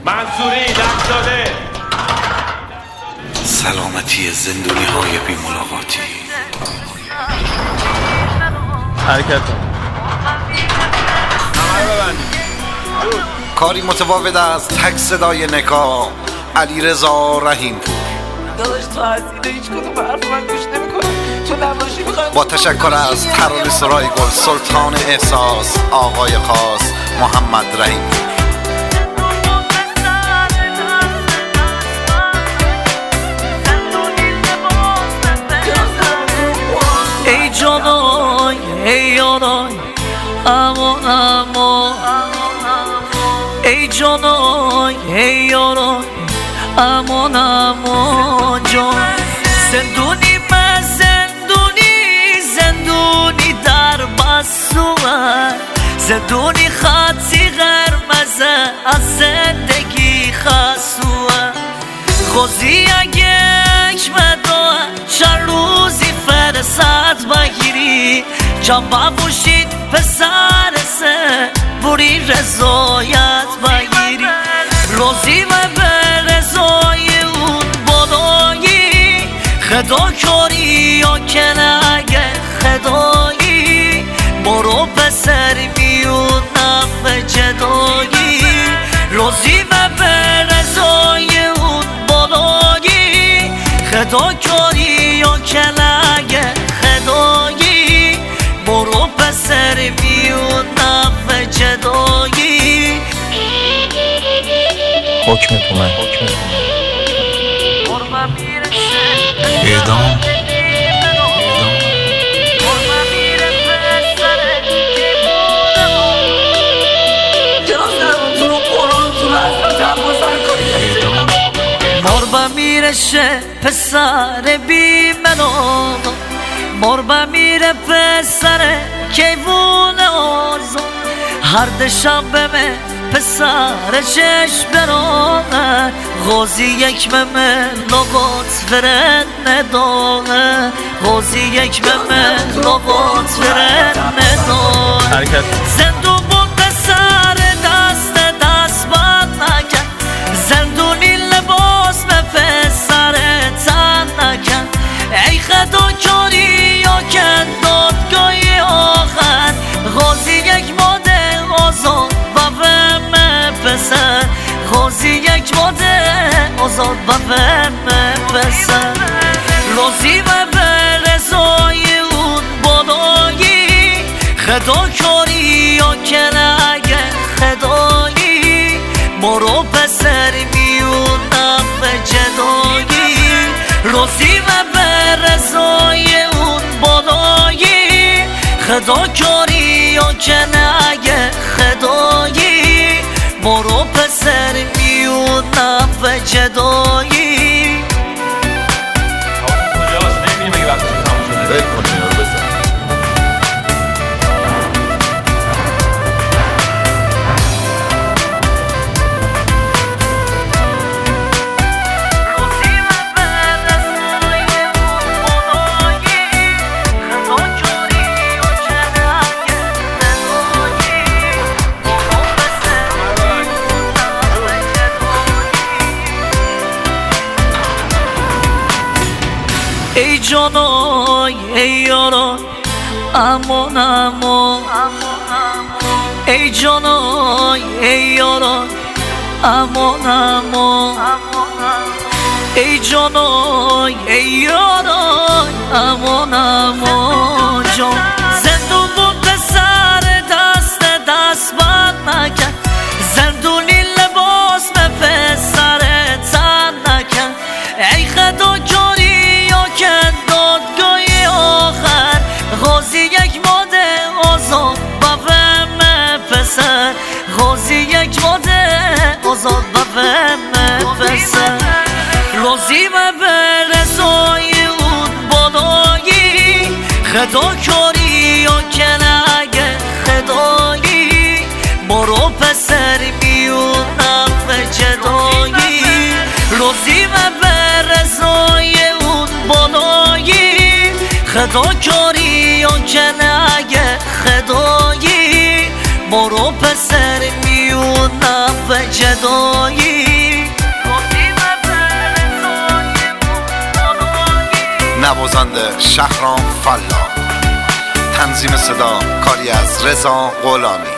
منصوری دکتاله. سلامتی زندونی های بی ملاقاتی. حرکت کاری متفاوت از تک صدای نگاه علیرضا رحیم‌پور. داداش تو هزینه هیچ کدوم حرف من گوش نمی‌کنم. تو نباشی می‌خوام با تشکر از ترانه سرای گل سلطان احساس آقای خاص محمد رحیم‌پور. ای جانای ای یارای امان امان، ای جانای ای یارای امان امان جان. زندونی من زندونی در بسوه، زندونی خطی قرمزه از زندگی خسوه. خوزی اگه مدوه چند روزی فرصت بگیری جان ببوشید پسر سه بوری رضایت بگیری. روزی و به رضای اون بالایی خدا کاری یا کنگه خدایی برو پسر میون نفع جدایی. روزی و به رضای اون بالایی خدا کاری یا کنگه خدایی برو پسر میون نفع جدایی. حکمتون من اعدام مربا میرشه پسر بی منو، مربا میره پسر کیوون آزو. هر دشنبه پسر چشم برانه غازی یک ممه لغات فرن ندانه، غازی یک ممه لغات فرن ندانه. زندون بود پسر دست بند نکن، زندونی لباس به پسر تن نکن. ای خدا کاری یا کن دادگاهی آخر غازی یک ماده آزاد بفهمه پسر، غازی یک ماده آزاد بفهمه پسر. روزی و به رضای اون بالایی خدا کاری یا کنگه خدایی برو پسر میون نفع جدایی. روزی و به رضای اون بالایی خدا کاری یا کنگه خدایی برو پسر میون نفع جدایی. کجاست نمیدونیم اگه وقتش تموم شده. ول کن اینا رو بزن. ای جانای ای یارای امان امان، ای جانای ای یارای امان امان، ای جانای ای یارای امان امان جان. زندون بود پسر دست بند نکن، زندونی لباس به پسر تن نکن. ای خدا کاری یا کن دادگاهی آخر غازی یک ماده آزاد بفهمه پسر، غازی یک ماده آزاد بفهمه پسر. روزی و به رضای اون بالایی خدا کاری یا کنگه خدایی برو پسر میون نفع جدایی. روزی و به رضای اون بالایی خدا کاری یا کنگه خدایی برو پسر میون نفع جدایی. نوازنده شهرام فلا، تنظیم صدا کاری از رضا غلامی.